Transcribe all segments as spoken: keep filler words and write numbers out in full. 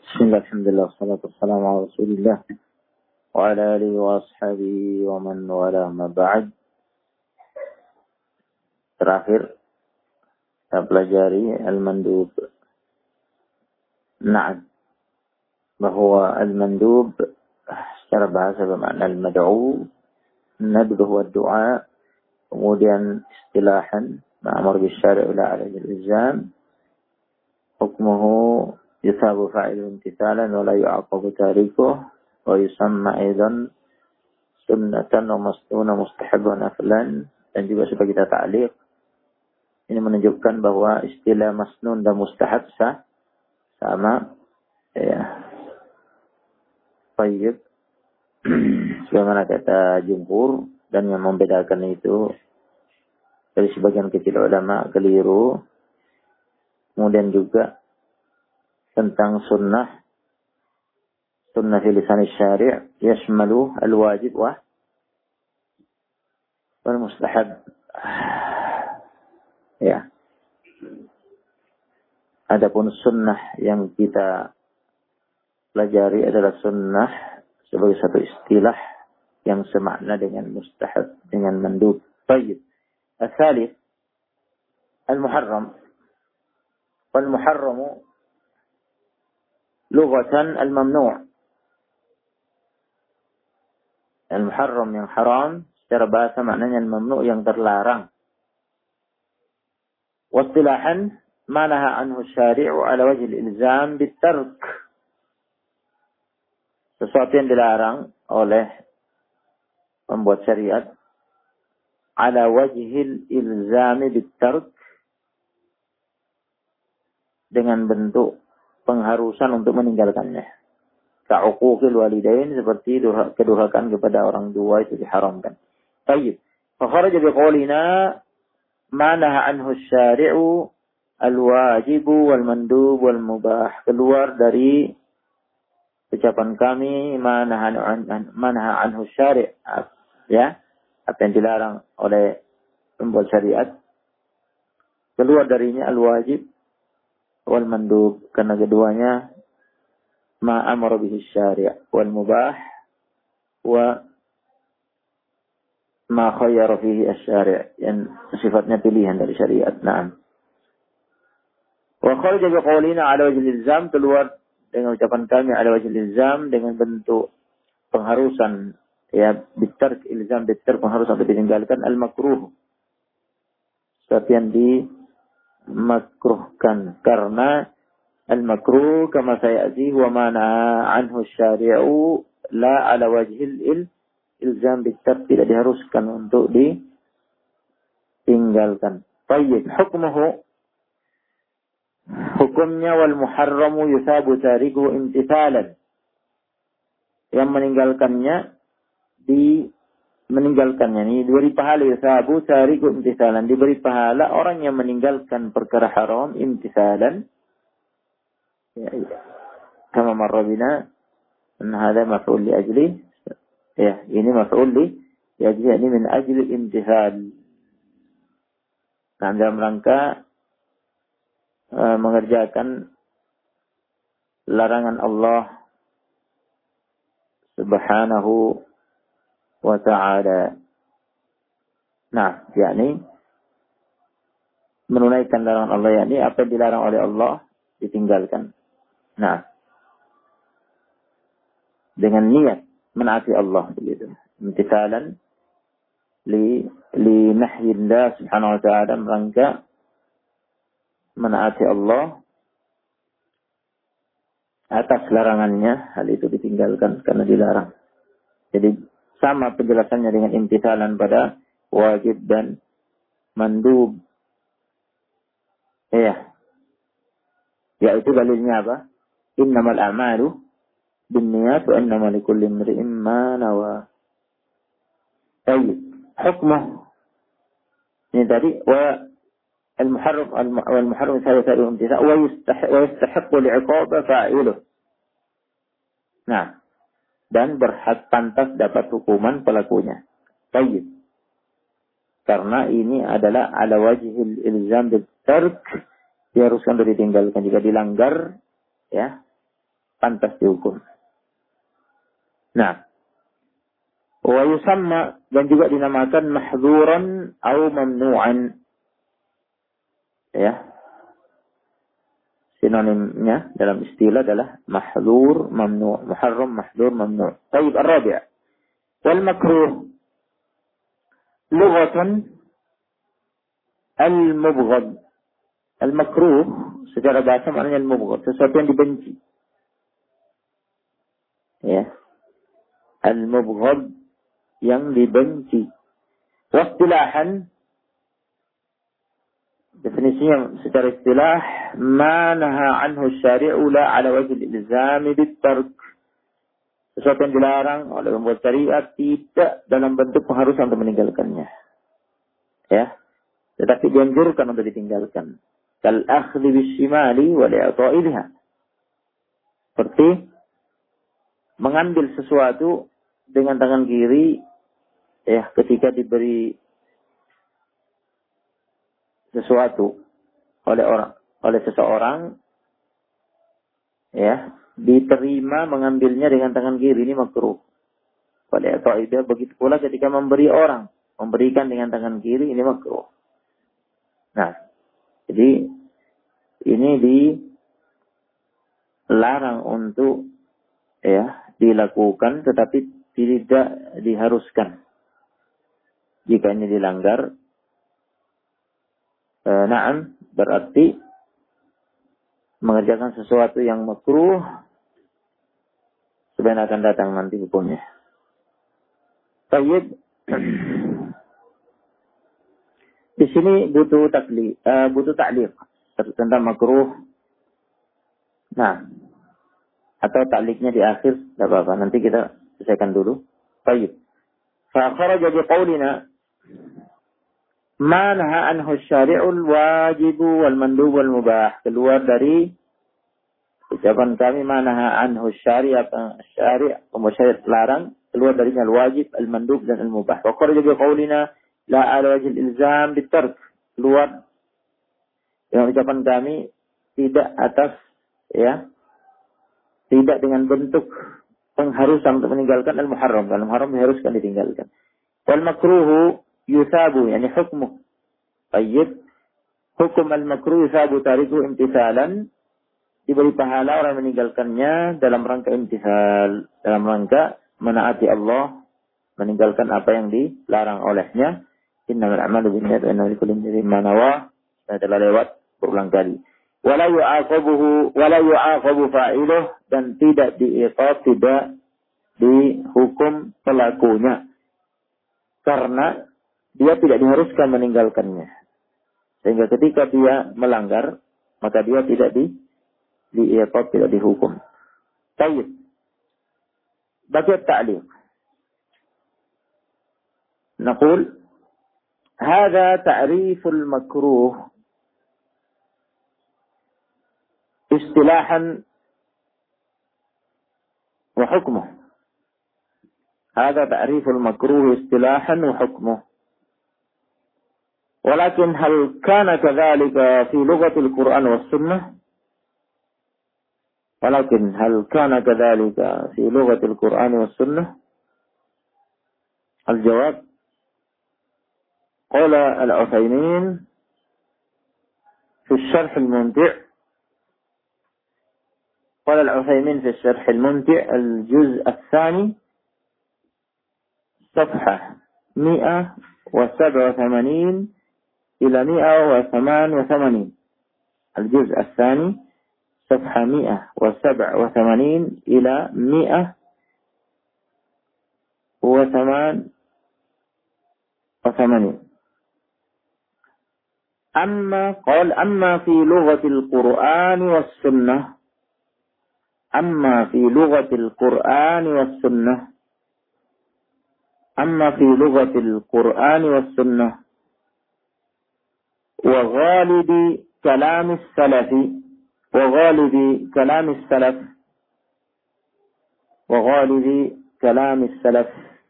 Bismillah, alhamdulillah, wassalatu wassalamu ala rasulillah wa ala alihi wa ashabihi wa man wala ma ba'd. Terakhir kita pelajari al-mandub. Na'am, bahwa al-mandub secara bahasa bermakna al-mad'u, nadbu huwa ad-du'a. Kemudian istilahan ma'amur bisyari' ila alaihi al-ilzam, hukmuhu yusabu fa'ilu imtithalan wa la yu'aqabu tarikuh, wa yusamma aidan sunnatan wa masnuna mustahabban aflan. Dan juga supaya kita ta'liq, ini menunjukkan bahwa istilah masnun dan mustahab sah sama, ya. Baik. Sebagaimana kata jumhur, dan yang membedakan itu dari sebagian kecil ulama keliru. Kemudian juga tentang sunnah, sunnah fi lisan syari' yashmalu al-wajib wa wal mustahab. Ya. Adapun sunnah yang kita pelajari adalah sunnah sebagai satu istilah yang semakna dengan mustahab, dengan mandub. Baik. Al-thalith al-muharram. Wal-muharramu lughatan al-mamnu'. Al-muharram yang haram secara bahasa maknanya al-mamnu' yang terlarang. Wastilahan ma naha anhu syari'u ala wajhi al-ilzam bit-tark. Sesuatu yang dilarang oleh pembuat syariat ala wajhi al-ilzam bit-tark, dengan bentuk pengharusan untuk meninggalkannya. Ka'uquqil walidain, seperti kedurhakaan kepada orang tua itu diharamkan. Baik. Fa kharaja bi qawlina ma naha anhu syari'u al-wajibu wal mandub wal mubah. Keluar dari ucapan kami ma naha ma naha anhu syari', ya, apa yang dilarang oleh pembuat syariat. Keluar darinya al-wajib wal mandub, karena keduanya ma amara bihi syari' wal mubah wa ma khayyara fihi asy-syari', yang sifatnya pilihan dari syariat. Naam. Wa kharaja bi qawlina ala wajhi al-ilzam, keluar dengan ucapan kami ala wajhi al-ilzam, dengan bentuk pengharusan, ya, bitark, ilzam bitark, pengharusan untuk ditinggalkan, al-makruh, sesuatu yang dimakruhkan. Karena al-makruh kama sayati wa mana anhu syari'u la ala wajhil il ilzam bitark, tidak diharuskan untuk ditinggalkan. Tayyib, hukmuhu, hukumnya wal muharramu yusabu tariku imtithalan, yang meninggalkannya di meninggalkannya ini diberi pahala. Yusabu tariku imtithalan, diberi pahala orang yang meninggalkan perkara haram imtithalan. Ya, ya. Kama marra bina anna hadha maf'ul li ajli, ya, ini maf'ul li ajli, ini min ajli imtithal. Nah, dalam rangka uh, mengerjakan larangan Allah subhanahu wa ta'ala. Nah, yakni menunaikan larangan Allah, yakni apa yang dilarang oleh Allah ditinggalkan. Nah, dengan niat menaati Allah, begitu. Imtithalan li li nahyillah subhanahu wa ta'ala, merangka menaati Allah atas larangannya, hal itu ditinggalkan karena dilarang. Jadi sama penjelasannya dengan imtithalan pada wajib dan mandub. Ya. Yaitu dalilnya apa? Innamal a'malu binniyat wa innamal likulli imri'in ma nawa. Baik. Hukmuh. Ini tadi wa al-muharram wal muharram thalathatu imtithal wa yastahiq wa yastahiqu li'iqaba fa'iluh. Nah, dan berhak pantas dapat hukuman pelakunya. Baik. Karena ini adalah ala wajhil ilzam bil tark, diharuskan untuk ditinggalkan. Jika dilanggar, ya, pantas dihukum. Nah, wa yusamma, dan juga dinamakan mahdzuran atau mamnu'an. Ya. Sinonimnya dalam istilah adalah mahdzur, mamnu', muharram, mahdzur, mamnu'. Baik, ar-rabi'. Wal makruh lughatan al-mubghad. Al-makruh secara bahasa maknanya al-mubghad, sesuatu yang dibenci. Ya. Al-mubghad, yang dibenci. Wastilahan, definisinya secara istilah, ma naha anhu syari'u la ala wajhi al-ilzam bit-tark. Sesuatu yang dilarang oleh pembuat syariat tidak dalam bentuk pengharusan untuk meninggalkannya. Ya. Tetapi dianjurkan untuk ditinggalkan. Kal akhdhi bisyimali wa li'ata'i biha. Seperti mengambil sesuatu dengan tangan kiri, ya, ketika diberi sesuatu oleh orang, oleh seseorang, ya, diterima mengambilnya dengan tangan kiri, ini makruh. Oleh atau itu begitu pula ketika memberi orang, memberikan dengan tangan kiri, ini makruh. Nah, jadi ini dilarang untuk, ya, dilakukan, tetapi tidak diharuskan. Jika ini dilanggar, e, na'am, berarti mengerjakan sesuatu yang makruh, sebenarnya akan datang nanti hukumnya. Tayyib. Di sini butuh takli, uh, butuh ta'liq tentang makruh. Nah, atau ta'liqnya di akhir, tidak apa-apa. Nanti kita selesaikan dulu. Tayyib. Fa kharaja bi qawlina ma naha anhu syari'ul wajibu wal mandub wal mubah. Keluar dari ucapan kami ma naha anhu syari'at syari' syariat larang, keluar darinya al wajib, al mandub dan al mubah. Wa kharaja bi qawlina la ala wajhi al ilzam bit tark. Keluar dengan ucapan kami tidak atas, ya, tidak dengan bentuk pengharusan untuk meninggalkan al-muharram. Al-muharram diharuskan ditinggalkan. Wal makruhu yusabu, yani hukmu. Tayyib. Hukum al-makruh yusabu tariku imtisalan. Diberi pahala orang meninggalkannya dalam rangka imtisal. Dalam rangka menaati Allah. Meninggalkan apa yang dilarang olehnya. Innamal a'malu binniyat wa innamal likulli imrin ma nawa. Saya telah lewat berulang kali. Wala yu'aqabuhu wala yu'aqabu fa'iluh, dan tidak diiqab, tidak dihukum pelakunya karena dia tidak diharuskan meninggalkannya, sehingga ketika dia melanggar maka dia tidak di diiqab, tidak dihukum. Baik, bagi ta'liq naqul hadha ta'riful makruh istilahan wa hukmuh. Hadha ta'riful makruh istilahan wa hukmuh. Walakin hal kana kadhalika fi lughatil Qur'an was sunnah? Walakin hal kana kadhalika fi lughatil Qur'an was sunnah? Al-jawab, qala al-Utsaimin fi الشرح الممتع. قال العثيمين في الشرح الممتع الجزء الثاني صفحة مئة وسبعة وثمانين إلى مئة وثمان وثمانين. الجزء الثاني صفحة مئة وسبعة وثمانين إلى مئة وثمان وثمانين. أما قال أما في لغة القرآن والسنة أما في لغة القرآن والسنة أما في لغة القرآن والسنة وغالب كلام السلف وغالب كلام السلف وغالب كلام السلف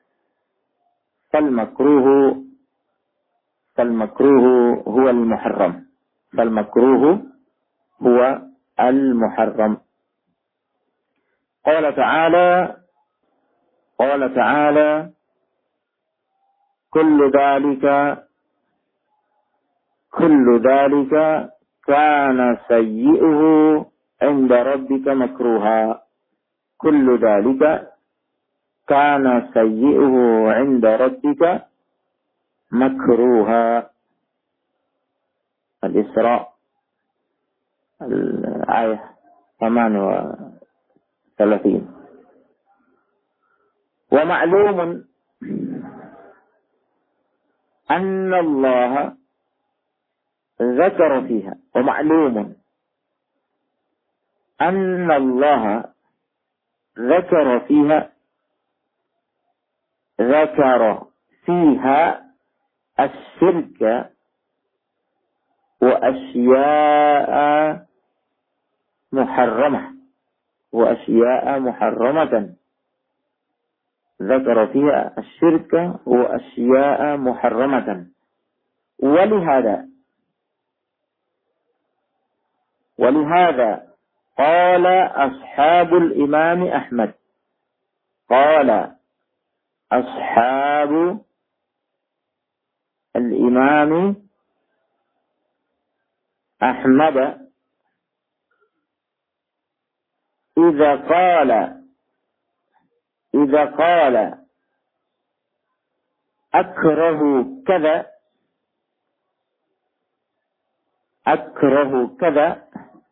فالمكروه فالمكروه هو المحرم فالمكروه هو المحرم. قال تعالى قال تعالى كل ذلك كل ذلك كان سيئه عند ربك مكروها كل ذلك كان سيئه عند ربك مكروها. الإسراء الآية ثمانية وثلاثين. ومعلوم أن الله ذكر فيها ومعلوم أن الله ذكر فيها ذكر فيها الشرك وأشياء محرمة وأشياء محرمة ذكر فيها الشرك وأشياء محرمة. ولهذا ولهذا قال أصحاب الإمام أحمد قال أصحاب الإمام أحمد إذا قال إذا قال أكره كذا أكره كذا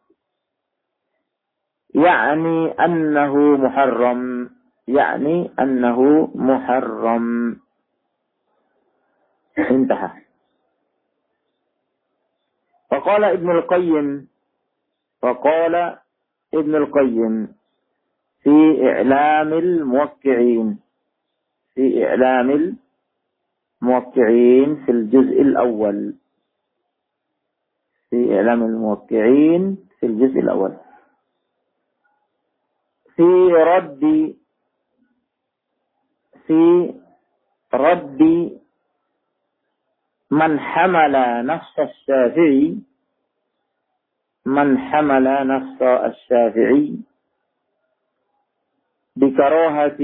يعني أنه محرم يعني أنه محرم. انتهى. وقال ابن القيم وقال ابن القيم في إعلام الموقعين في إعلام الموقعين في الجزء الأول في إعلام الموقعين في الجزء الأول في رد في رد من حمل نص الشافعي من حمل نص الشافعي بكراهة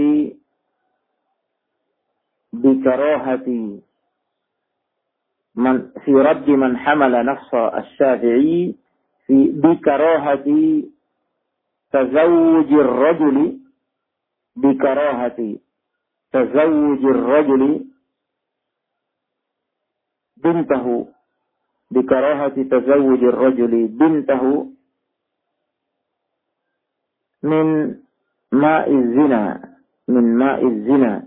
بكراهة من في رد من حمل نص الشافعي في بكراهة تزوج الرجل بكراهة تزوج الرجل بنته بكراهة تزوج الرجل بنته من ماء الزنا من ماء الزنا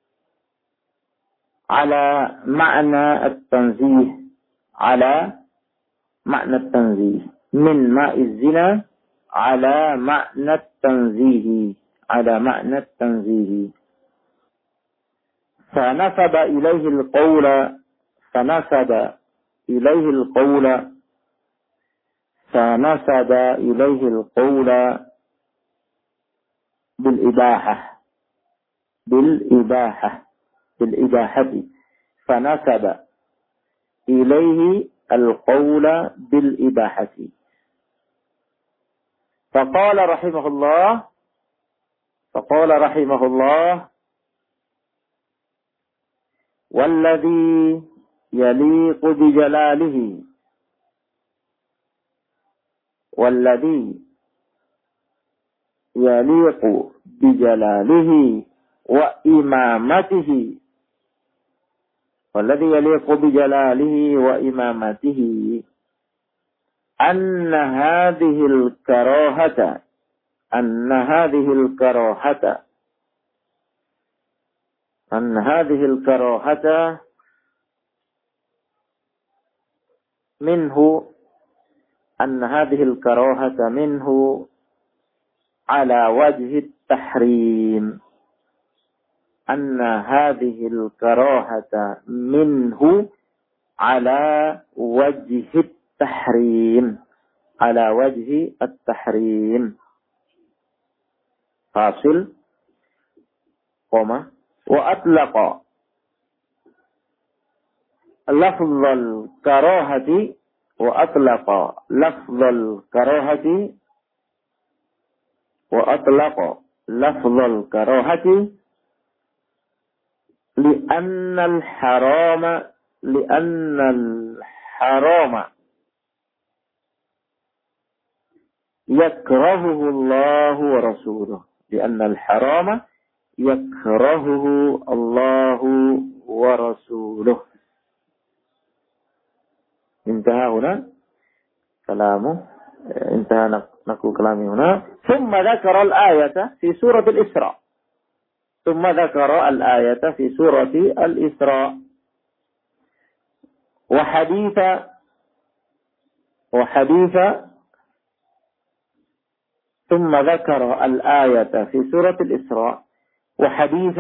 على معنى التنزيه على معنى التنزيه من ماء الزنا على معنى التنزيه على معنى التنزيه فنسب إليه القول فنسب إليه القول فنسب إليه القول بالإباحة بالإباحة بالإباحة فنسب إليه القول بالإباحة. فقال رحمه الله فقال رحمه الله والذي يليق بجلاله والذي يليق بجلاله وإمامته والذي يليق بجلاله وإمامته أن هذه الكراهة أن هذه الكراهة أن هذه الكراهة منه أن هذه الكراهة منه على وجه التحريم أن هذه الكراهة منه على وجه التحريم على وجه التحريم حاصل قوما. وأطلق لفظ الكراهة وأطلق لفظ الكراهة وأطلق لفظ الكراهة لأن الحرام لأن الحرام يكرهه الله ورسوله لأن الحرام يكرهه الله ورسوله. انتهى هنا كلامه، انتهى نقل كلامه هنا. ثم ذكر الآية في سورة الإسراء ثم ذكر الآية في سورة الإسراء وحديث وحديث ثم ذكر الآية في سورة الإسراء وحديث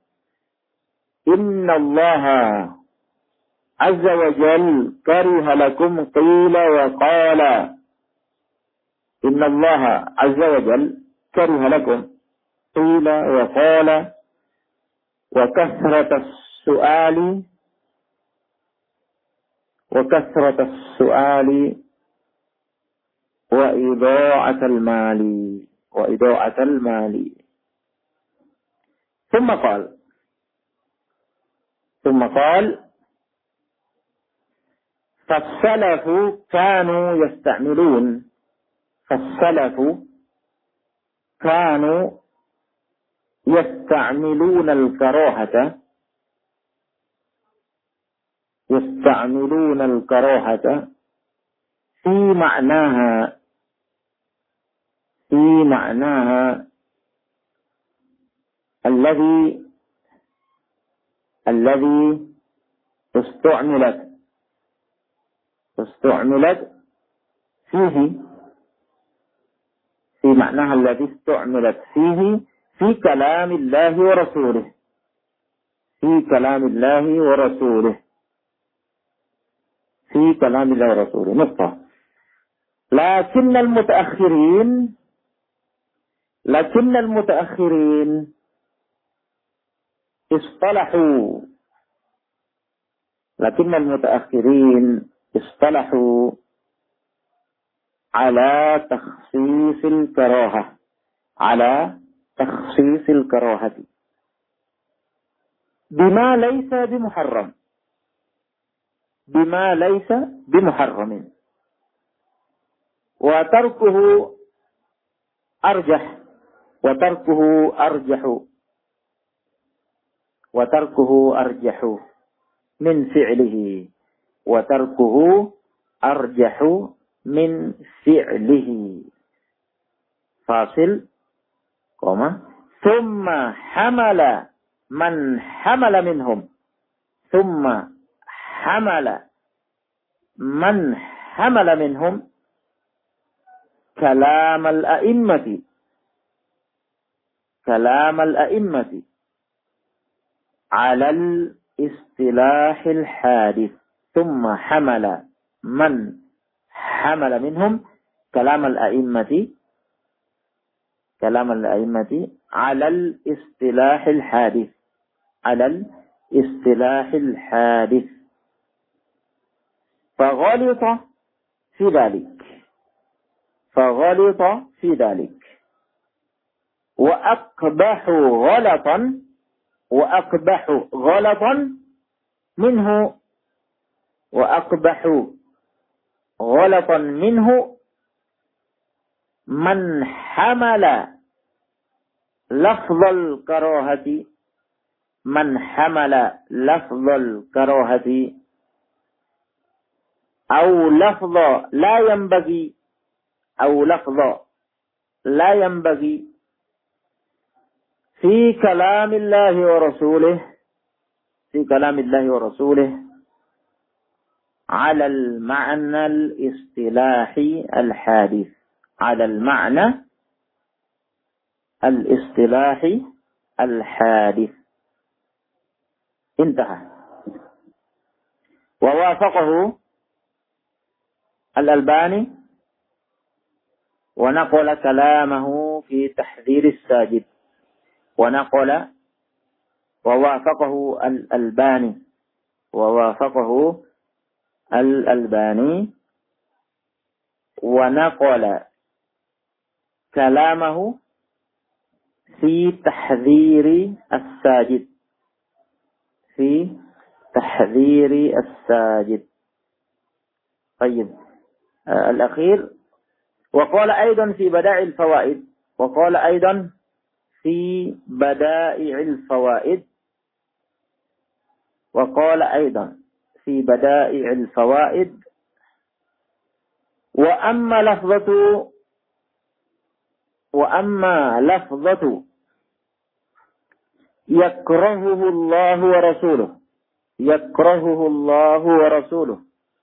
إن الله عز وجل كره لكم قيل وقال. إن الله عز وجل كره لكم قيل وقال وكثرة السؤال وكثرة السؤال وإضاعة المال وإضاعة المال. ثم قال ثم قال فالسلف كانوا يستعملون فالسلف كانوا يستعملون الكراهة يستعملون الكراهة في معناها في معناها الذي الذي استعملت استعملت فيه في معناها الذي استعملت فيه في كلام الله ورسوله في كلام الله ورسوله في كلام الله ورسوله نقطة. لكن المتأخرين لكن المتأخرين اصطلحوا لكن المتأخرين اصطلحوا على تخصيص الكراهة على تخصيص الكراهة بما ليس بمحرم بما ليس بمحرم وتركه أرجح وتركه أرجح وتركه أرجح من فعله وتركه أرجح من فعله فاصل كوما ثم حمل من حمل منهم ثم حمل من حمل منهم كلام الأئمة كلام الأئمة على الاصطلاح الحادث ثم حمل من حمل منهم كلام الأئمة كلام الأئمة على الاصطلاح الحادث على الاصطلاح الحادث فغلط في ذلك فغلط في ذلك وأقبح غلطا وأقبح غلطا منه وأقبح غلطا منه من حمل لفظ الكراهة من حمل لفظ الكراهة أو لفظ لا ينبغي أو لفظ لا ينبغي في كلام الله ورسوله في كلام الله ورسوله على المعنى الاصطلاحي الحادث على المعنى الاصطلاحي الحادث. انتهى. ووافقه الألباني ونقل كلامه في تحذير الساجد ونقل ووافقه الألباني ووافقه الألباني ونقل كلامه في تحذير الساجد في تحذير الساجد. طيب آه الأخير وقال أيضا في بدائع الفوائد وقال أيضا في بدائع الفوائد وقال أيضا في بدائع الفوائد وأما لفظة وأما لفظة يكرهه الله ورسوله يكرهه الله ورسوله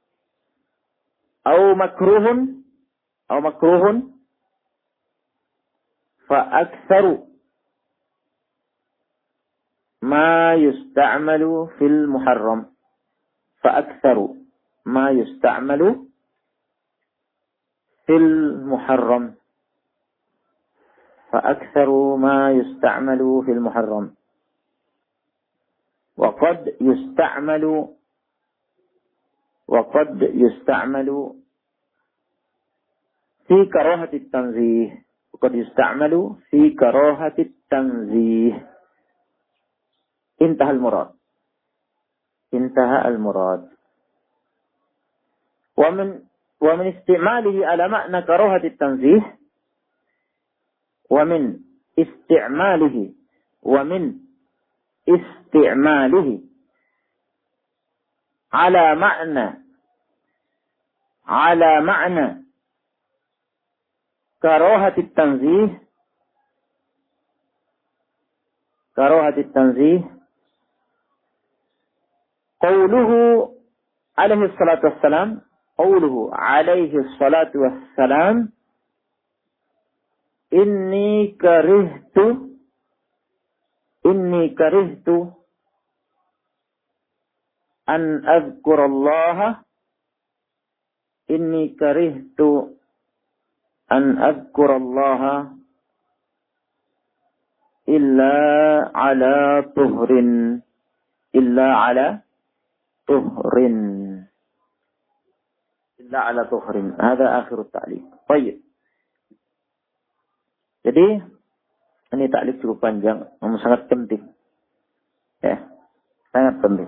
أو مكروه أو مكروه فأكثر ما يستعمل في المحرم فأكثر ما يستعمل في المحرم فأكثر ما يستعمل في المحرم وقد يستعمل وقد يستعمل في كراهة التنزيه وقد يستعمل في كراهة التنزيه. انتهى المراد انتهى المراد ومن ومن استعماله على معنى كراهة التنزيه ومن استعماله ومن استعماله على معنى على معنى كراهة التنزيه كراهة التنزيه قوله عليه الصلاة والسلام قوله عليه الصلاة والسلام إني كرهت إني كرهت أن أذكر الله إني كرهت أن أذكر الله إلا على طهر إلا على طهر إلا على طهر. هذا آخر التعليق. طيب. Jadi ini taklif cukup panjang, namun sangat penting. Ya, sangat penting.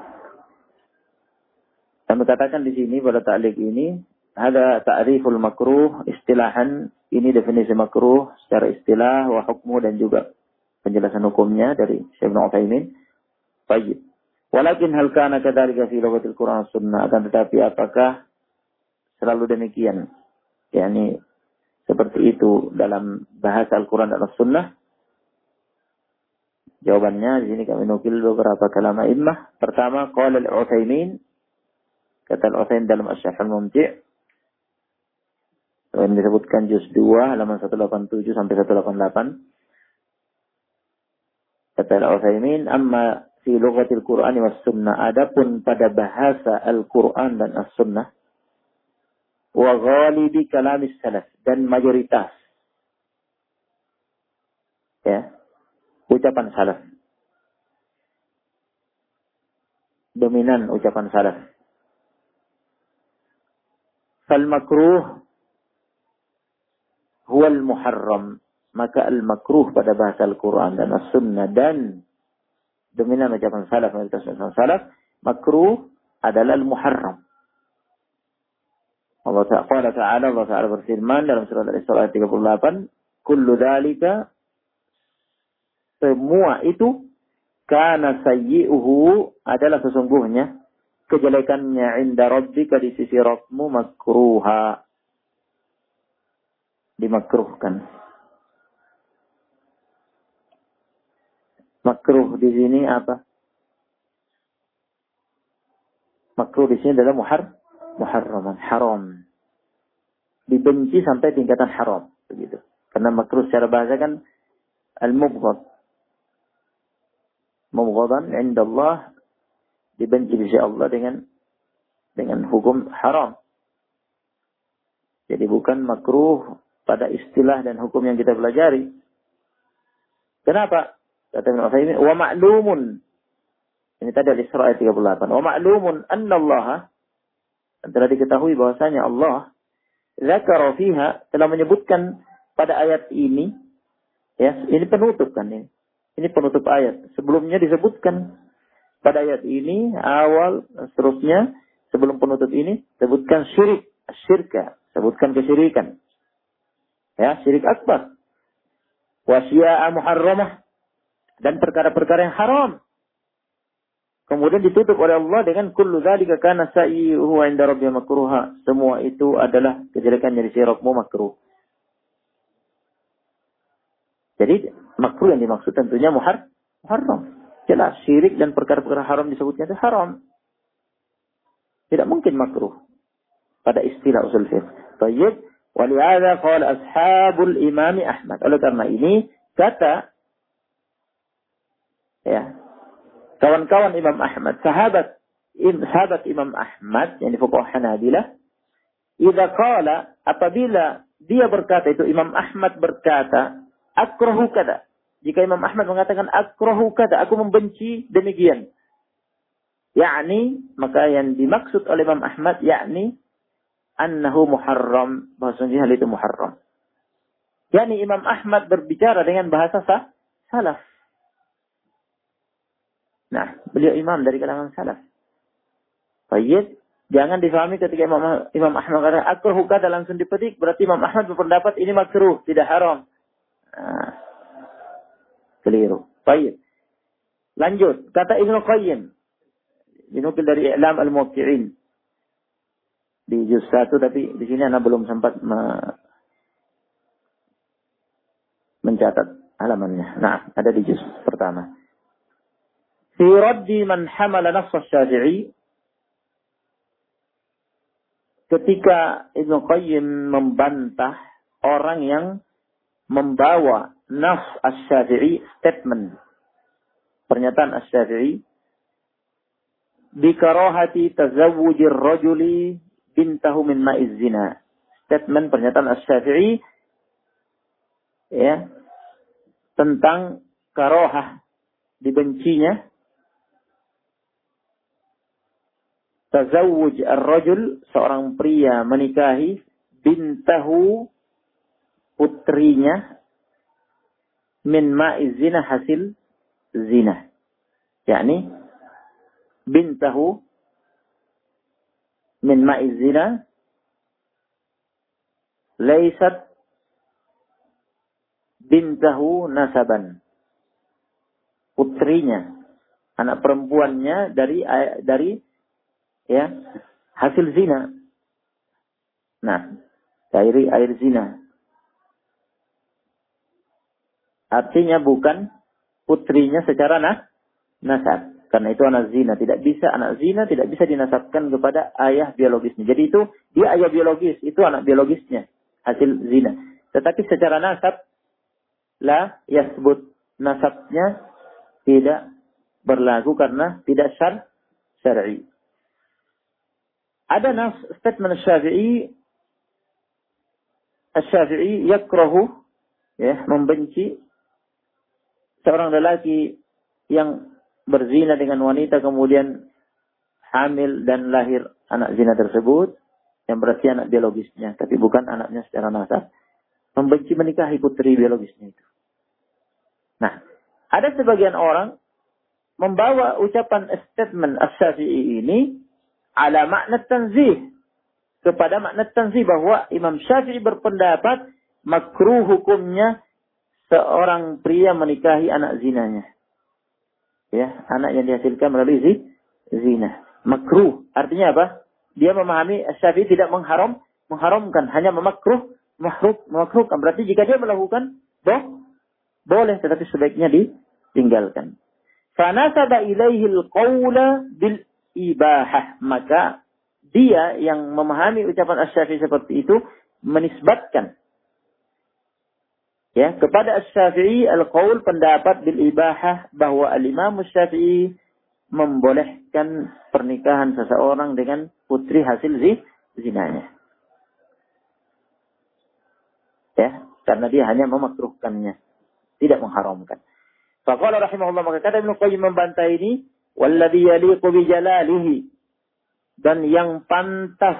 Kami katakan di sini pada taklif ini ada ta'riful makruh istilahan, ini definisi makruh secara istilah wa hukmu dan juga penjelasan hukumnya dari Syekh Ibnu Utsaimin. Baik. Walakin hal kana kadzalika fi lughatil Qur'an sunnah, akan tetapi apakah selalu demikian? yakni seperti itu dalam bahasa Al-Quran dan As-Sunnah? Jawabannya di sini kami nukil beberapa kalam a'immah. Pertama, qala al-Utsaimin, kata al-Utsaimin dalam Asy-Syarh al-Mumti', yang disebutkan juz dua halaman seratus delapan puluh tujuh sampai seratus delapan puluh delapan. Kata al-Utsaimin, amma fi lughatil Qur'ani was sunnah, adapun pada bahasa Al-Quran dan As-Sunnah, wa ghalibi kalamis salaf, dan mayoritas ya ucapan salaf, dominan ucapan salaf, fal makruh huwa al muharram, maka al makruh pada bahasa Al-Quran dan As-Sunnah dan dominan ucapan salaf, mayoritas ucapan salaf, makruh adalah al muharram. Allah Ta'ala Allah Ta'ala berfirman dalam surat Al-Isra ayat tiga puluh delapan, kullu dzalika, semua itu, kana sayyi'uhu, adalah sesungguhnya kejelekannya, inda rabbika, di sisi Rabbmu, makruha, dimakruhkan. Makruh di sini apa? Makruh di sini adalah muhar muharraman, haram. Dibenci sampai tingkatan haram, begitu. Karena makruh secara bahasa kan al-mubghad. Mubghadan 'inda Allah, dibenci di sisi Allah dengan dengan hukum haram. Jadi bukan makruh pada istilah dan hukum yang kita pelajari. Kenapa? Kata Ibnu Utsaimin, wa ma'lumun. Ini tadi Al-Isra ayat tiga puluh delapan. Wa ma'lumun anna Allah, dan telah diketahui bahwasanya Allah zakara fiha, telah menyebutkan pada ayat ini Ya, ini penutup kan ini. Ini penutup ayat. Sebelumnya disebutkan pada ayat ini awal seterusnya sebelum penutup ini sebutkan syirik, syirka, sebutkan kesyirikan. Ya, syirik akbar. Wasyi'a muharramah dan perkara-perkara yang haram. Kemudian ditutup oleh Allah dengan kullu dzalika kana sayyuhu 'inda rabbih makruha. Semua itu adalah kejelekan dari sirapmu makruh. Jadi makruh yang dimaksud tentunya muhar, muharram. Jelas syirik dan perkara-perkara haram disebutnya itu haram. Tidak mungkin makruh pada istilah usul fiqh. Baik, walihada qala ashabul Imam Ahmad. Oleh karena ini kata ya kawan-kawan Imam Ahmad, sahabat sahabat Imam Ahmad yang fuqaha Hanabilah, idza qala apabila dia berkata itu Imam Ahmad berkata akrahu kada. Jika Imam Ahmad mengatakan akrahu kada, aku membenci demikian. Yakni, maka yang dimaksud oleh Imam Ahmad yakni annahu muharram, bahasanya hal itu muharram. Yakni Imam Ahmad berbicara dengan bahasa sah, salaf. Nah, beliau imam dari kalangan salaf. Baik, jangan difahami ketika Imam, Imam Ahmad kata akrahu kada langsung dipetik, berarti Imam Ahmad berpendapat ini makruh, tidak haram. Nah, keliru. Baik. Lanjut, kata Ibnu Qayyim. Dinukil dari I'lam al-Muwaqqi'in. Di juz satu, tapi di sini Anda belum sempat me- mencatat halamannya. Nah, ada di juz pertama. Fi raddi man hamala nafs asy-Syafi'i. Ketika Ibnu Qayyim membantah orang yang membawa nafs asy-Syafi'i, statement pernyataan asy-Syafi'i bi karahati tazawwujir rajuli bintahu min ma'iz zina. Statement pernyataan asy-Syafi'i ya tentang karahah, dibencinya tazawwuj ar-rajul, seorang pria menikahi bintahu, putrinya, min ma'iz zina, hasil zina. Yakni bintahu min ma'iz zina laysat bintahu nasaban. Putrinya, anak perempuannya dari dari ya hasil zina. Nah, dari air zina. Artinya bukan putrinya secara nah, nasab. Karena itu anak zina. Tidak bisa, anak zina tidak bisa dinasabkan kepada ayah biologisnya. Jadi itu, dia ayah biologis. Itu anak biologisnya. Hasil zina. Tetapi secara nasab, la yasbut. Nasabnya tidak berlaku karena tidak syar, syar'i. Ada nas statement Syafi'i. Syafi'i yakrahu, ya, membenci seorang lelaki yang berzina dengan wanita kemudian hamil dan lahir anak zina tersebut, yang berarti anak biologisnya, tapi bukan anaknya secara nasab. Membenci menikahi putri biologisnya itu. Nah, ada sebagian orang membawa ucapan statement Asy-Syafi'i ini ala makna tanzih, kepada makna tanzih bahwa Imam Syafi'i berpendapat makruh hukumnya seorang pria menikahi anak zinanya. Ya, anak yang dihasilkan melalui zina. Makruh. Artinya apa? Dia memahami Syafi'i tidak mengharam, mengharamkan, hanya memakruh, makruh, memakruhkan. Berarti jika dia melakukan, boh, boleh, tetapi sebaiknya ditinggalkan. Fanasaba ilaihi al-qawla bil ibahah. Maka dia yang memahami ucapan Asy-Syafi'i seperti itu menisbatkan ya kepada Asy-Syafi'i al-qaul, pendapat bil ibahah, bahwa al-Imam Asy-Syafi'i membolehkan pernikahan seseorang dengan putri hasil zinanya. Ya, karena dia hanya memakruhkannya, tidak mengharamkan. Faqala rahimahullah, maka kata Ibnu Qayyim membantah ini, walladhi yaliqu bi jalalihi, dan yang pantas,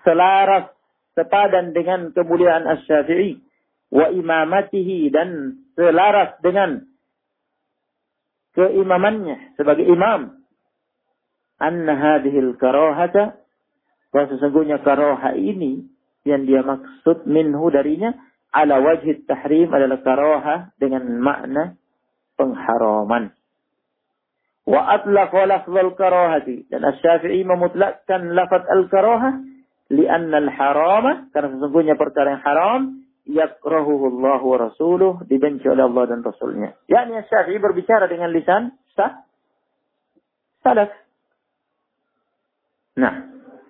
selaras, sepadan dengan kemuliaan Asy-Syafi'i, wa imamatihi, dan selaras dengan keimamannya sebagai imam, anna hadhil karahata, bahwa sesungguhnya karaha ini yang dia maksud minhu darinya, ala wajhi tahrim adalah karaha dengan makna pengharaman. Wa atlaqa lafzal karahati, dan Asy-Syafi'i memutlakkan lafaz al-karahah li'anna al-harama, karena sesungguhnya perkara yang haram yakrahuhu Allah wa rasuluh, dibenci oleh Allah dan Rasulnya. Yakni Asy-Syafi'i berbicara dengan lisan sah salaf. Nah,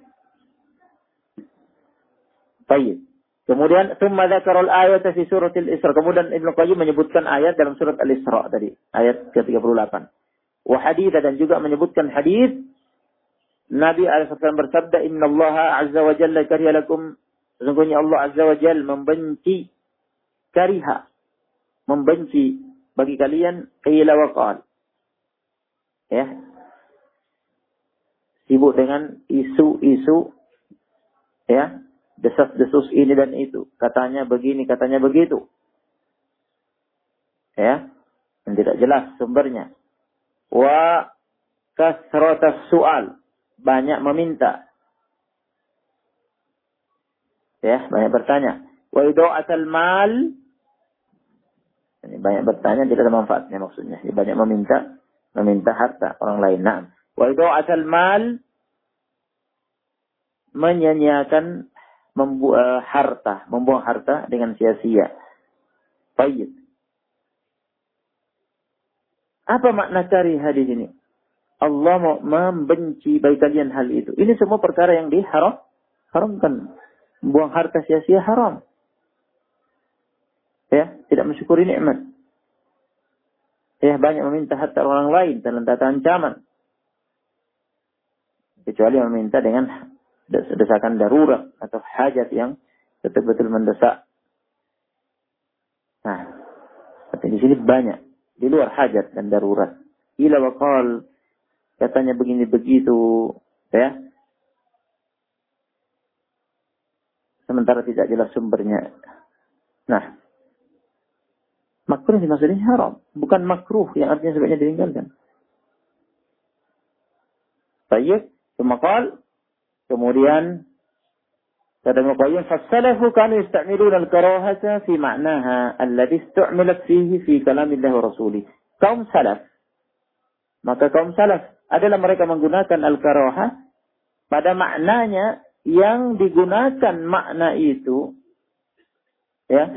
baik. Kemudian tsumma dzakara al-ayata fi surah al-Isra. Kemudian Ibnu Qayyim menyebutkan ayat dalam surat Al-Isra tadi, ayat ke tiga puluh delapan. Wa haditsa, dan juga menyebutkan hadis Nabi alaihi wasallam bersabda, "Innallaha 'azza wa jalla kariha lakum", sesungguhnya Allah azza wa jalla membenci, kariha, membenci bagi kalian, qila wa qal. Ya. Sibuk dengan isu-isu, ya, desas-desus ini dan itu, katanya begini, katanya begitu. Ya, yang tidak jelas sumbernya. Wa kasratas su'al, banyak meminta. Ya, banyak bertanya. Wa ida'atul mal, ini banyak bertanya tidak ada manfaatnya maksudnya. Ini banyak meminta, meminta harta orang lain. Nah, wa ida'atul mal, menyanyiakan membu- uh, harta, membuang harta dengan sia-sia. Baik. Apa makna kariha di sini? Allah mau membenci bagi kalian hal itu. Ini semua perkara yang diharam, haramkan. Membuang harta sia-sia haram. Ya, tidak mensyukuri nikmat. Ya, banyak meminta harta orang lain dalam tata ancaman. Kecuali meminta dengan desakan darurat atau hajat yang betul-betul mendesak. Nah, tapi di sini banyak di luar hajat dan darurat. Ila waqal, katanya begini begitu, ya. Sementara tidak jelas sumbernya. Nah, makruh maksudnya haram, bukan makruh yang artinya sebaiknya ditinggalkan. Baik, semakal. Kemudian kata Ibnu Qayyim, "Fasalafu kanu yasta'miluna al-karahata fi ma'naha alladhi istu'milat fihi fi kalamillah wa rasulih." Kaum salaf, maka kaum salaf adalah mereka menggunakan al-karahah pada maknanya yang digunakan makna itu, ya,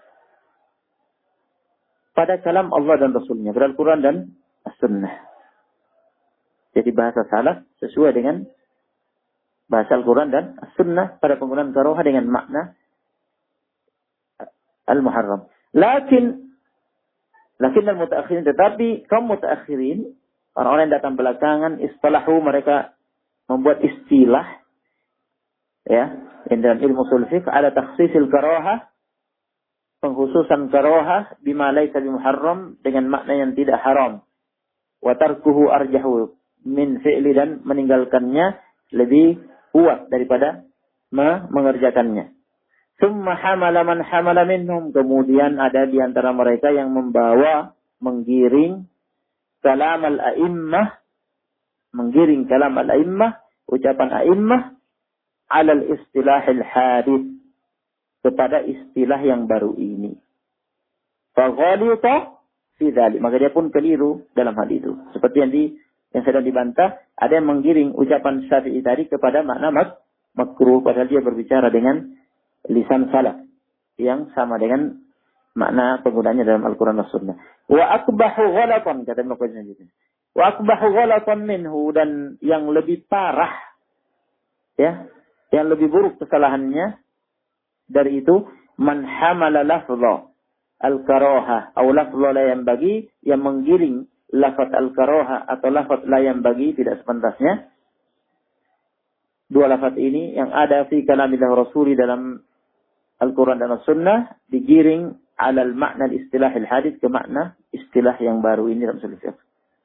pada kalam Allah dan Rasulnya, pada Al-Quran dan As-Sunnah. Jadi bahasa salaf sesuai dengan bahasa Al-Quran dan As-Sunnah pada penggunaan karaha dengan makna al-muharram. Lakin, lakin al-mutaakhirin, tetapi kaum mutaakhirin, orang-orang yang datang belakangan, istalahu, mereka membuat istilah, ya, dalam ilmu ushul fiqh, ada takhsisil karaha, pengkhususan karaha bima laisa bimuharram, dengan makna yang tidak haram. Wa tarkuhu arjahu min fi'li, dan meninggalkannya lebih kuat daripada mengerjakannya. Summa hamala man hamala minhum, kemudian ada di antara mereka yang membawa, menggiring kalam al-a'immah, menggiring kalam al-a'immah, ucapan a'immah, alal istilahil hadith, kepada istilah yang baru ini. Faghalita fi dzalik, maka dia pun keliru dalam hal itu. Seperti yang di yang sedang dibantah, ada yang menggiring ucapan Syafi'i tadi kepada makna mak makruh, padahal dia berbicara dengan lisan salaf yang sama dengan makna penggunaannya dalam Al-Quran dan Sunnah. Wa akbahu ghalatan, kata Ibnu Qayyim gitu. Wa akbahu ghalatan minhu, dan yang lebih parah, ya, yang lebih buruk kesalahannya dari itu, man hamala lafdha al-karaha aw lafdha la yanbaghi, yang menggiring lafaz al-karaha atau lafaz la yanbaghi, tidak sepantasnya. Dua lafaz ini yang ada fi kalamillah rasuli, dalam Al-Quran dan As-Sunnah, digiring alal makna istilah al-hadith, ke makna istilah yang baru ini dalam ushul fiqh.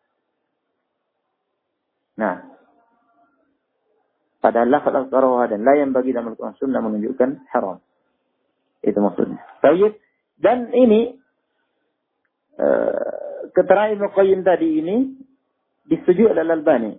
Nah, padahal lafaz al-karaha dan la yanbaghi dalam Al-Quran dan Sunnah menunjukkan haram. Itu maksudnya. Baik. Dan ini uh, keterangan Ibnu Qayyim tadi ini disetujui oleh Al-Albani.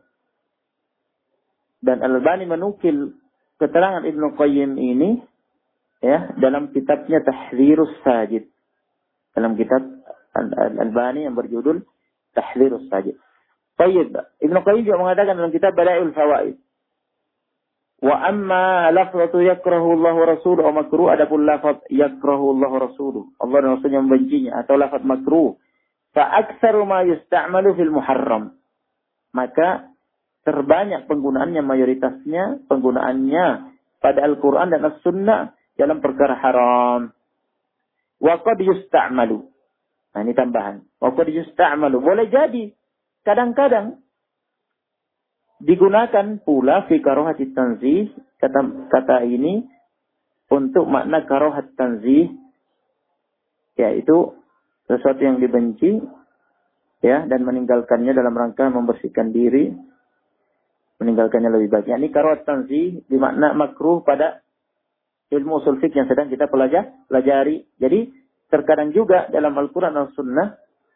Dan Al-Albani menukil keterangan Ibnu Qayyim ini ya dalam kitabnya Tahdzirus Sajid. Dalam kitab Al-Albani yang berjudul Tahdzirus Sajid. Baik, Ibnu Qayyim juga mengatakan dalam kitab Bada'iul Fawaid. Wa amma lafzatu yakrahu Allah wa rasuluhu wa makruh, adapun lafaz yakrahu Allah wa rasuluhu, Allah dan Rasulnya membencinya, atau lafaz makruh, fa aktsaru ma yusta'malu fil muharram, maka terbanyak penggunaannya, mayoritasnya penggunaannya pada Al-Quran dan As-Sunnah dalam perkara haram. Wa qad yusta'malu, nah ini tambahan, wa qad yusta'malu, boleh jadi kadang-kadang digunakan pula fi karohati tanzih, kata kata ini untuk makna karohat tanzih, yaitu sesuatu yang dibenci ya dan meninggalkannya dalam rangka membersihkan diri, meninggalkannya lebih baik. Ini karohat tanzih dimakna makruh pada ilmu usul fiqh yang sedang kita pelajari, pelajari. Jadi terkadang juga dalam Al-Quran dan Sunnah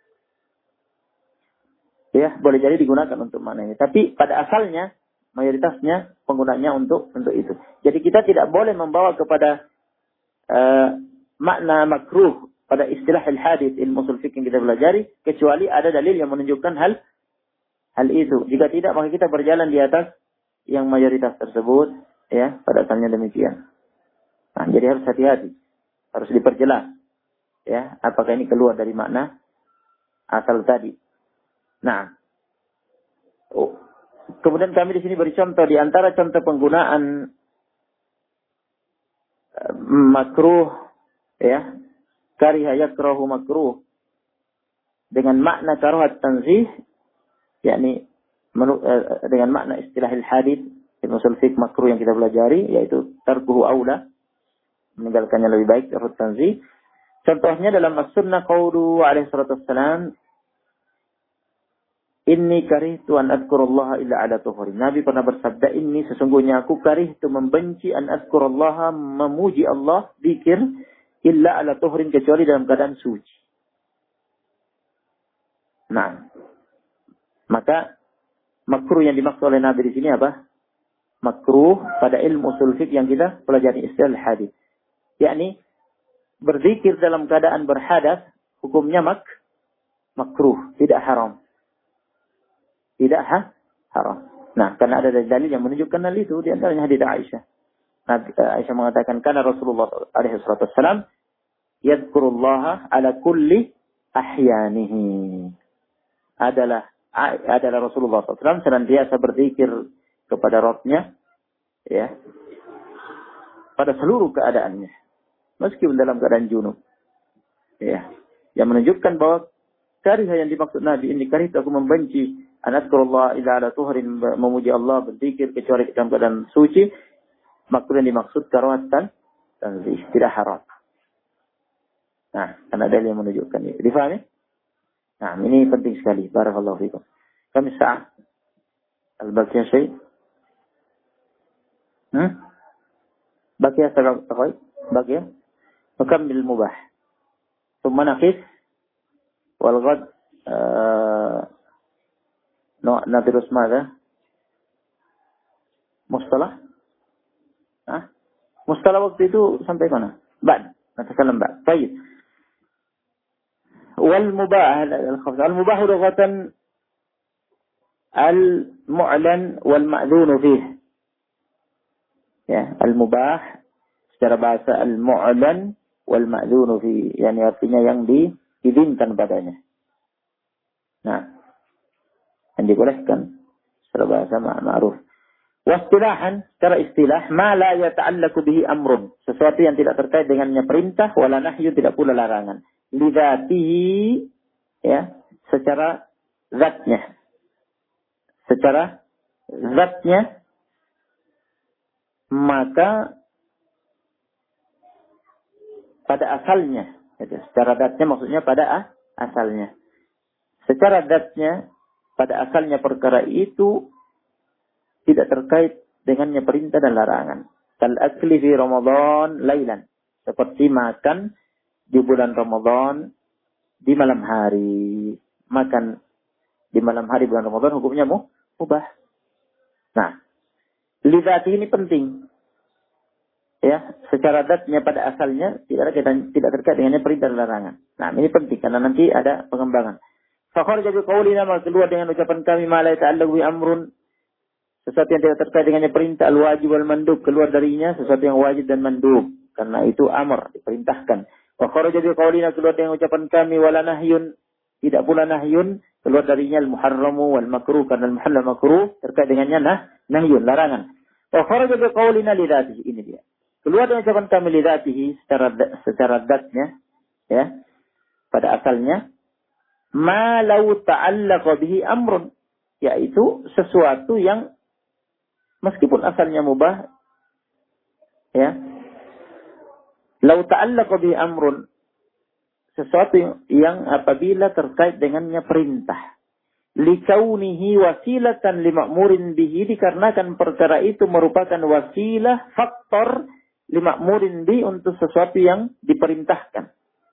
ya, boleh jadi digunakan untuk makna ini. Tapi pada asalnya, mayoritasnya penggunanya untuk untuk itu. Jadi kita tidak boleh membawa kepada uh, makna makruh pada istilah al-hadith, ilmu usul fiqh yang kita pelajari, kecuali ada dalil yang menunjukkan hal hal itu. Jika tidak, maka kita berjalan di atas yang mayoritas tersebut, ya, pada asalnya demikian. Nah, jadi harus hati-hati. Harus diperjelas, ya, apakah ini keluar dari makna asal tadi. Nah, oh. Kemudian kami di sini beri contoh di antara contoh penggunaan uh, makruh, ya, kariha yakrahu makruh dengan makna karohat tanzih, yakni menu, uh, dengan makna istilah al-hadith ilmu usul fiqh makruh yang kita pelajari, yaitu tarkuhu aula, meninggalkannya lebih baik, karohat tanzih. Contohnya dalam as-sunnah qaulu alaihi salatu wassalam, inni karihtu an adhkurullaha illa ala tuhurin. Nabi pernah bersabda, ini sesungguhnya aku karihtu membenci an adhkurullaha, memuji Allah, zikir, illa ala tuhurin, kecuali dalam keadaan suci. Nah, maka makruh yang dimaksud oleh Nabi di sini apa? Makruh pada ilmu usul fiqh yang kita pelajari istilah hadis. Yakni berzikir dalam keadaan berhadas, hukumnya mak makruh, tidak haram. Tidak ha? haram. Nah, karena ada dalil yang menunjukkan hal itu, di antaranya hadits Aisyah. Nabi Aisyah mengatakan, karena Rasulullah alaihi salatu wasallam yadhkurullaha ala kulli ahyanihi. Adalah adalah Rasulullah sallallahu alaihi wasallam senantiasa berzikir kepada Rabbnya, ya, pada seluruh keadaannya, meskipun dalam keadaan junub. Ya, yang menunjukkan bahwa karihah yang dimaksud Nabi ini, karih aku membenci anadkurullah ila ala tuhrin, memuji Allah, berzikir kecuali dalam keadaan suci, makruh yang dimaksud karohatan tanzih, tidak haram. Nah, karena ada yang menunjukkan itu. Difahami? Nah, ini penting sekali. Barakallahu fikum. Kami sa'ah al-baqiyah syai'? Hmm? Baqiyah taqai? Baqiyah? Nukammil mubah. Thumma naqif wal ghad no, nadrus mada? Mustalah? Hah? Mustalah waktu itu sampai mana? Ba'd. Natakalam ba'd. Baik. Wal mubah, al mubah lughatan al mu'lan wal ma'dhun fih. Ya, al mubah secara bahasa al mu'lan wal ma'dhun fih, yani artinya yang diizinkan padanya. Nah, yang dibolehkan secara bahasa ma'ruf. Wastilahan, secara istilah, ma la yata'allaku bihi amrun, sesuatu yang tidak terkait dengannya perintah, wala nahyu, tidak pula larangan. Lidzatihi, ya, secara zatnya. Secara zatnya, maka pada asalnya, itu, secara zatnya maksudnya pada asalnya. Secara zatnya, pada asalnya perkara itu tidak terkait dengannya perintah dan larangan. Kal akli fi Ramadan lailan, seperti makan di bulan Ramadan di malam hari. Makan di malam hari bulan Ramadan hukumnya mu, mubah. Nah, lidzati ini penting. Ya, secara zatnya pada asalnya tidak ada tidak terkait dengannya perintah dan larangan. Nah, ini penting karena nanti ada pengembangan. Fa kharaja bi qaulina, maka keluar dengan ucapan kami ma la ta'allaqu bi amrun, sesuatu yang tidak terkait dengannya perintah, al-wajib wal mandub, keluar darinya sesuatu yang wajib dan mandub. Karena itu amr, diperintahkan. Wa kharaja bi qaulina, keluar dengan ucapan kami wala nahyun, tidak pula nahyun, keluar darinya al-muharramu wal makruh, karena al-muharram makruh terkait dengannya nah nahyun, larangan. Wa kharaja bi qaulina li dzatihi, ini dia. Keluar dengan ucapan kami li dzatihi, secara secara dzatnya, ya. Pada asalnya ma law ta'allaqa bihi amrun, yaitu sesuatu yang meskipun asalnya mubah, ya. Law ta'allaqa bihi amrun, sesuatu yang, yang apabila terkait dengannya perintah. Likaunihi wasilatan lima'murin bihi, dikarenakan perkara itu merupakan wasilah, faktor lima'murin bihi, untuk sesuatu yang diperintahkan.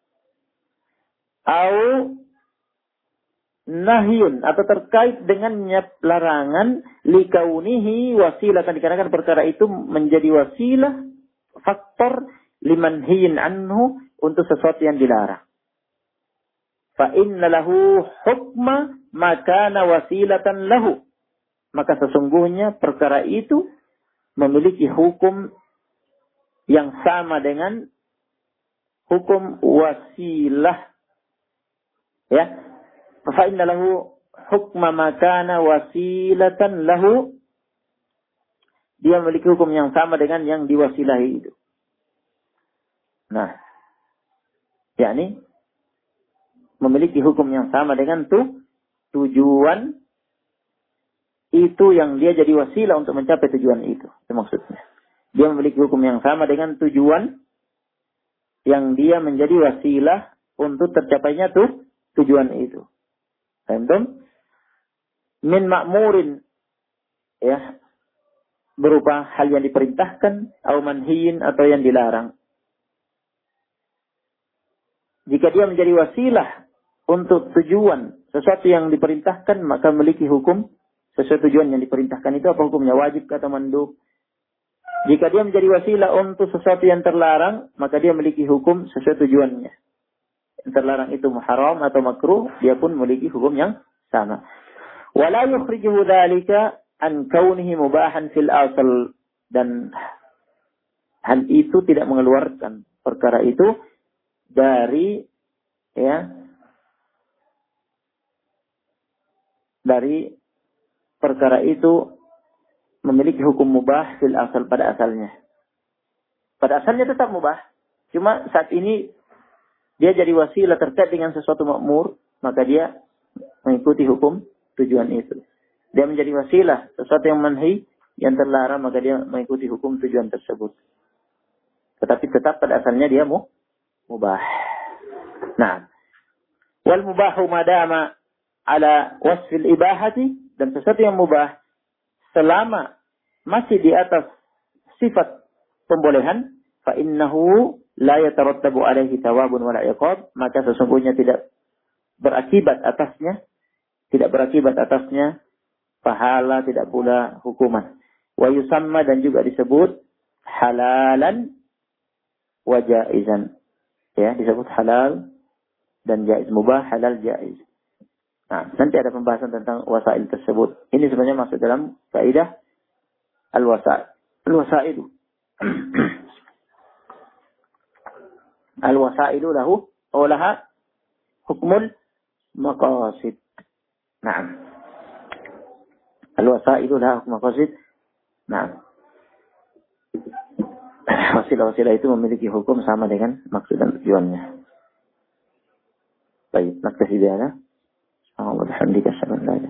Au nahyun, atau terkait dengannya larangan, likaunihi wasilatan, dikarenakan perkara itu menjadi wasilah, faktor limanhiyin anhu, untuk sesuatu yang dilarang. Fa inna lahu hukma makana wasilatan lahu, maka sesungguhnya perkara itu memiliki hukum yang sama dengan hukum wasilah, ya. Fa inna lahu hukma makana wasilatan lahu, dia memiliki hukum yang sama dengan yang diwasilahi itu. Nah, yakni memiliki hukum yang sama dengan tuh tujuan itu yang dia jadi wasilah untuk mencapai tujuan itu. Itu maksudnya. Dia memiliki hukum yang sama dengan tujuan yang dia menjadi wasilah untuk tercapainya tuh tujuan itu. Paham? Min ma'murin, ya, berupa hal yang diperintahkan, au manhiyin, atau yang dilarang. Jika dia menjadi wasilah untuk tujuan sesuatu yang diperintahkan, maka memiliki hukum sesuai tujuan yang diperintahkan itu apa hukumnya, wajib atau mandub. Jika dia menjadi wasilah untuk sesuatu yang terlarang, maka dia memiliki hukum sesuai tujuannya. Yang terlarang itu muharram atau makruh, dia pun memiliki hukum yang sama. Wala yukhrijuhu dzalika an kaunihi mubahan fil asal, dan hal itu tidak mengeluarkan perkara itu dari, ya, dari perkara itu memiliki hukum mubah fil asal, pada asalnya. Pada asalnya tetap mubah. Cuma saat ini dia jadi wasilah terkait dengan sesuatu makmur, maka dia mengikuti hukum tujuan itu. Dia menjadi wasilah sesuatu yang manhi, yang terlarang, maka dia mengikuti hukum tujuan tersebut. Tetapi tetap pada asalnya dia mu, mubah. Nah, wal mubahu madama ala wasfil ibahati, dan sesuatu yang mubah selama masih di atas sifat pembolehan, fa innahu la yatarattabu alaihi thawabun wala iqab, maka sesungguhnya tidak berakibat atasnya, tidak berakibat atasnya pahala, tidak pula hukuman. Wa yusamma, dan juga disebut halalan wa jaizan. Ya, disebut halal dan jaiz, mubah, halal, jaiz. Nah, nanti ada pembahasan tentang wasail tersebut. Ini sebenarnya masuk dalam kaidah al-wasail. Al-wasailu. Al-wasailu lahu aw laha hukmul maqasid. Naam. Al-wasailu laha hukmul maqasid. Naam. Wasilah-wasilah itu memiliki hukum sama dengan maksud dan tujuannya. Baik, naktafi bihadza. Alhamdulillah,